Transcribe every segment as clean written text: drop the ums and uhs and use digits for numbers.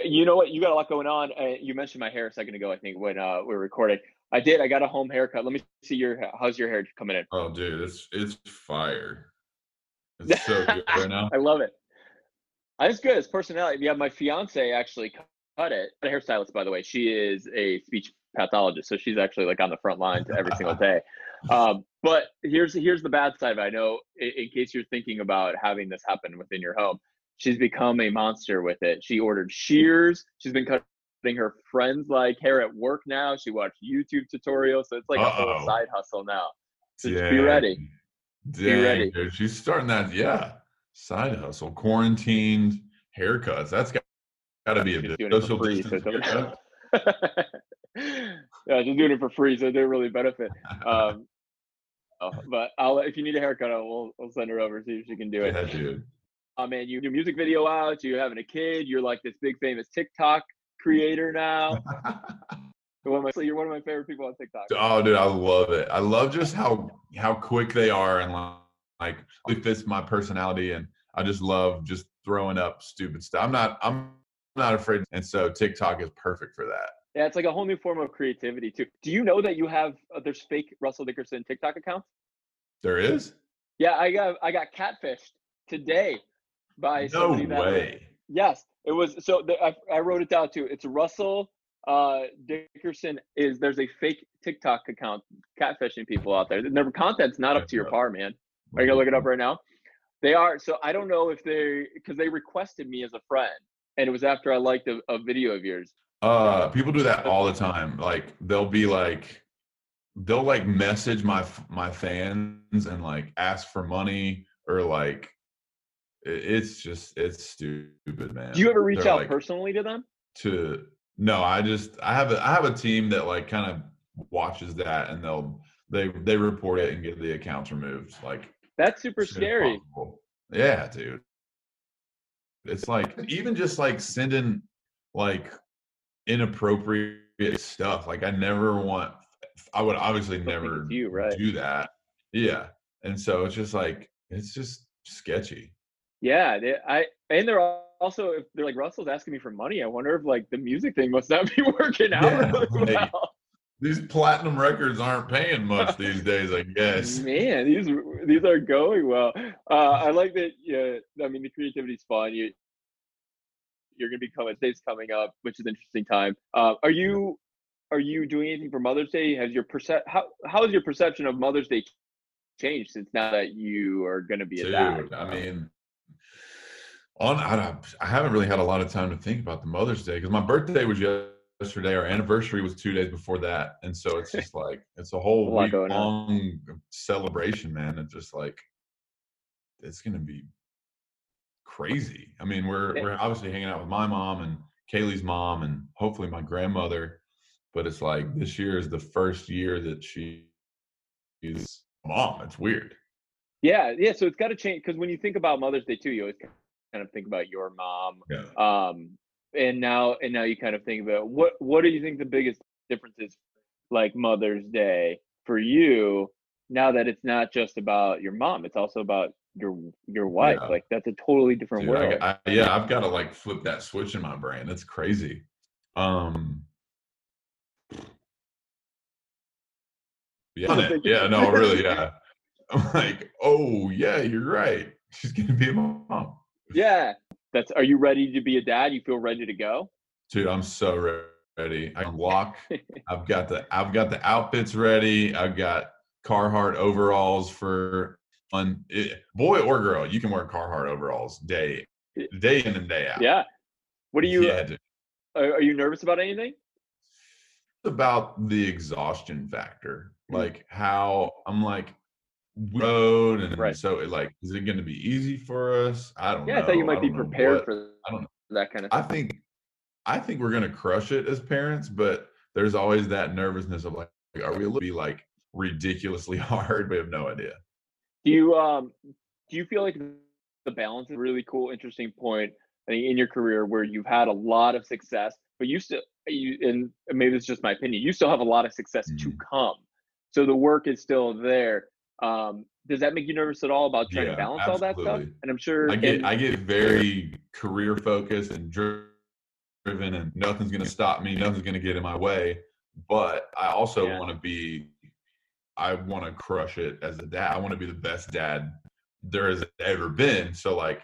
You know what? You got a lot going on. You mentioned my hair a second ago, I think, when we were recording. I did. I got a home haircut. Let me see how's your hair coming in? Oh, dude, it's fire. It's so good right now. I love it. It's good. It's personality. Yeah, my fiance actually cut it. A hairstylist, by the way. She is a speech pathologist, so she's actually like on the front lines every single day. But here's the bad side of it. I know, in case you're thinking about having this happen within your home, she's become a monster with it. She ordered shears. She's been cutting her friends like hair at work now. She watched YouTube tutorials, so it's like a whole Uh-oh. side hustle now. So just be Dang. ready. Be Dang, ready. dude. She's starting that, yeah. Side hustle. Quarantined haircuts. That's gotta be a She's bit doing it for social free, so distance it doesn't. haircut. Yeah, she's doing it for free, so it didn't really benefit. Um, but I'll if you need a haircut, I'll send her over, see if she can do it. Yeah, dude. Oh man, you do music video out. You're having a kid. You're like this big famous TikTok creator now. You're one of my favorite people on TikTok. Oh, dude, I love it. I love just how quick they are and like it fits my personality, and I just love just throwing up stupid stuff. I'm not afraid, and so TikTok is perfect for that. Yeah, it's like a whole new form of creativity too. Do you know that you have there's fake Russell Dickerson TikTok accounts? There is? Yeah, I got catfished today by No somebody that was. way. Yes, it was. So I wrote it down too. It's Russell Dickerson. There's a fake TikTok account catfishing people out there. Their content's not up to your par, man. Are you gonna look it up right now? They are. So I don't know if because they requested me as a friend, and it was after I liked a video of yours. People do that all the time. Like they'll message my fans and like ask for money or like it's stupid, Do you man. ever reach They're out like personally to them? to no, I have a team that like kind of watches that and they report it and get the accounts removed like That's super as soon as scary. possible. Yeah, dude. It's like even just like sending like inappropriate stuff. Like I would obviously Don't think it's never you, right? do that. Yeah. And so it's just sketchy. Yeah, they're also if they're like Russell's asking me for money. I wonder if like the music thing must not be working out Yeah. really Like well. these platinum records aren't paying much these days, I guess. Man, these are going well. I like that. Yeah, I mean the creativity's fun. You're gonna be coming. Days coming up, which is an interesting time. Are you doing anything for Mother's Day? Has your how has your perception of Mother's Day changed since now that you are gonna be a dad? Dude, I mean, I haven't really had a lot of time to think about the Mother's Day because my birthday was yesterday. Our anniversary was 2 days before that, and so it's just like it's a A whole lot week going on. long celebration, man. It's just like it's gonna be crazy. I mean, Yeah, we're obviously hanging out with my mom and Kaylee's mom and hopefully my grandmother, but it's like this year is the first year that she's mom. It's weird. yeah. So it's got to change because when you think about Mother's Day too, you always kind of think about your mom. Yeah. And now you kind of think about what do you think the biggest difference is like Mother's Day for you now that it's not just about your mom, it's also about your wife. Yeah. Like that's a totally different Dude, world. yeah, I've got to like flip that switch in my brain. That's crazy. Um, yeah, I on don't it. think Yeah, no, really, yeah. I'm like, oh yeah, you're right. She's gonna be a mom. yeah. Are you ready to be a dad? You feel ready to go? Dude, I'm so ready. I can walk. I've got the outfits ready. I've got Carhartt overalls for fun. Boy or girl, you can wear Carhartt overalls day in and day out. Yeah. What are you Yeah, dude. are you nervous about anything? About the exhaustion factor, Mm, like how I'm like road, and right. so like, is it going to be easy for us? I don't Yeah, I thought you know. I might be don't know prepared what. for I don't know. that kind of I stuff. think I think we're going to crush it as parents, but there's always that nervousness of like, are we a little be like ridiculously hard? We have no idea. Do you do you feel like the balance is a really cool, interesting point I think, in your career where you've had a lot of success, but and maybe it's just my opinion, you still have a lot of success to Mhm. come. So the work is still there. Does that make you nervous at all about trying to Yeah, balance all that stuff? absolutely. And I'm I sure, get and I get very career focused and driven driven and nothing's going to stop me. Nothing's going to get in my way. But I also Yeah. I want to crush it as a dad. I want to be the best dad there has ever been. So like,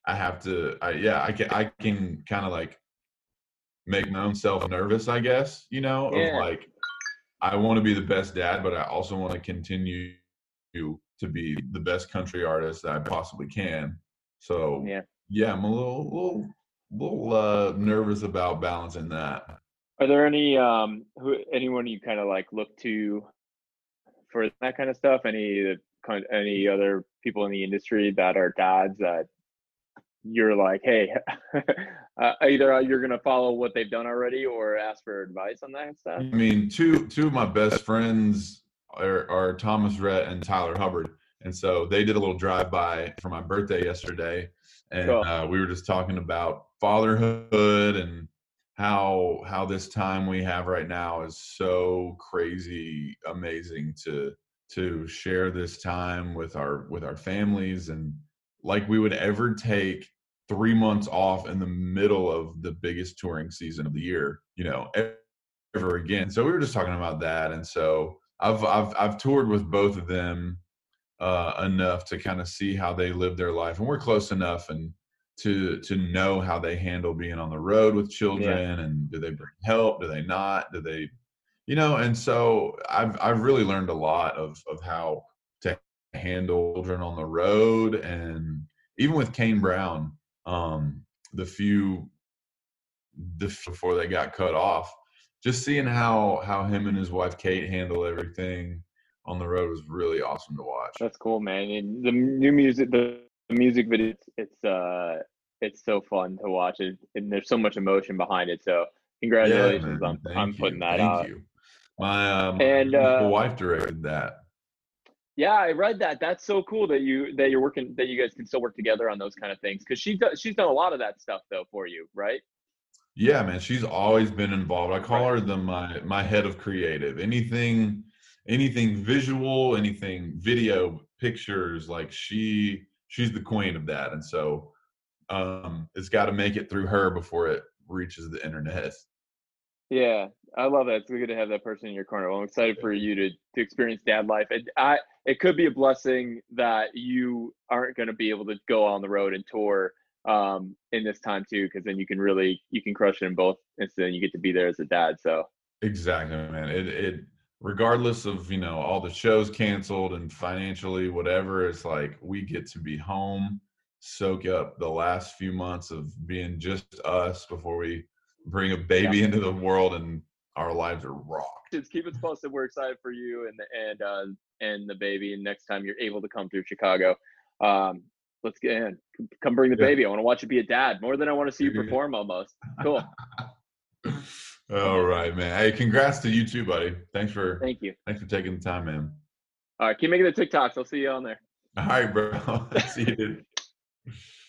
I can kind of like make my own self nervous, I guess, of Yeah. like, I want to be the best dad, but I also want to continue to be the best country artist that I possibly can. So Yeah. yeah, I'm a little nervous about balancing that. Are there anyone you kind of like look to for that kind of stuff? Any other people in the industry that are dads that you're like, hey, either you're gonna follow what they've done already or ask for advice on that I stuff? mean, two of my best friends are Thomas Rhett and Tyler Hubbard, and so they did a little drive by for my birthday yesterday, and Cool. we were just talking about fatherhood and how this time we have right now is so crazy amazing to share this time with our families, and like we would ever take 3 months off in the middle of the biggest touring season of the year, ever again. So we were just talking about that, and so I've toured with both of them enough to kind of see how they live their life, and we're close enough and to know how they handle being on the road with Yeah. children, and do they bring help, do they not, do they, and so I've really learned a lot of how to handle children on the road, and even with Kane Brown, um, the few before they got cut off, just seeing how him and his wife Kate handle everything on the road was really awesome to watch. That's cool, man. And the new music, the music video, it's so fun to watch it, and there's so much emotion behind it. So Yeah, congratulations man. on Thank putting you. that Thank out. you. My And beautiful wife directed that. yeah, I read that. That's so cool that you're working, that you guys can still work together on those kind of things, because she's done a lot of that stuff though for you, right? Yeah, man. She's always been involved. I call Right. her my head of creative. Anything visual, anything video, pictures, like she's the queen of that. And so it's got to make it through her before it reaches the internet. Yeah, I love that. It's good to have that person in your corner. Well, I'm excited for you to experience dad life. It could be a blessing that you aren't going to be able to go on the road and tour in this time too, because then you can crush it in both, and so then you get to be there as a dad. So Exactly, man. It regardless of, all the shows canceled and financially whatever, it's like we get to be home, soak up the last few months of being just us before we bring a yeah, baby into the world and our lives are rocked. just keep us posted. We're excited for you and the baby. And next time you're able to come through Chicago, um, let's get in. Come bring the Yeah. baby. I want to watch you be a dad more than I want to see you perform. Almost cool. All right, man. Hey, congrats to you too, buddy. Thank you. Thanks for taking the time, man. All right, keep making the TikToks. I'll see you on there. All right, bro. See you, dude.